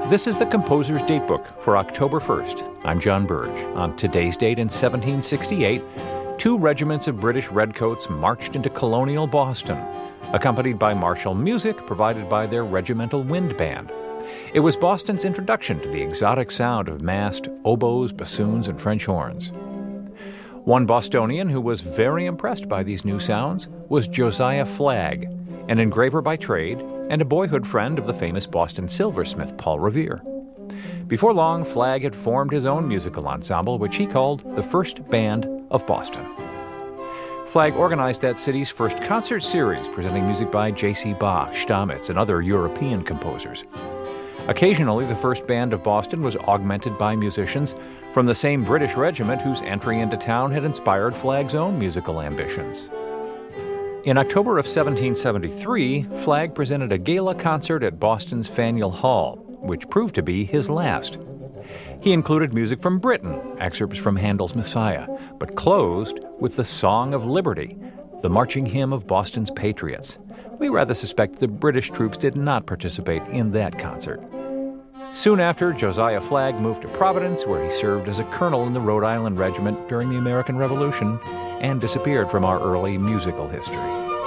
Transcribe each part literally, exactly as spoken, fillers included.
This is the Composer's Datebook for October first. I'm John Burge. On today's date in seventeen sixty-eight, two regiments of British redcoats marched into colonial Boston, accompanied by martial music provided by their regimental wind band. It was Boston's introduction to the exotic sound of massed oboes, bassoons, and French horns. One Bostonian who was very impressed by these new sounds was Josiah Flagg, an engraver by trade and a boyhood friend of the famous Boston silversmith Paul Revere. Before long, Flagg had formed his own musical ensemble, which he called the First Band of Boston. Flagg organized that city's first concert series, presenting music by J C Bach, Stamitz, and other European composers. Occasionally, the First Band of Boston was augmented by musicians from the same British regiment whose entry into town had inspired Flagg's own musical ambitions. In October of seventeen seventy-three, Flagg presented a gala concert at Boston's Faneuil Hall, which proved to be his last. He included music from Britain, excerpts from Handel's Messiah, but closed with the Song of Liberty, the marching hymn of Boston's patriots. We rather suspect the British troops did not participate in that concert. Soon after, Josiah Flagg moved to Providence, where he served as a colonel in the Rhode Island Regiment during the American Revolution and disappeared from our early musical history.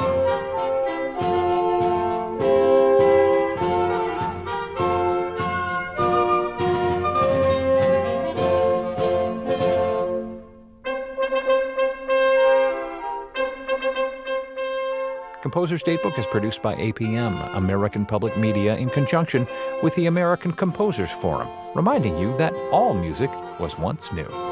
Composer's Datebook is produced by A P M, American Public Media, in conjunction with the American Composers Forum, reminding you that all music was once new.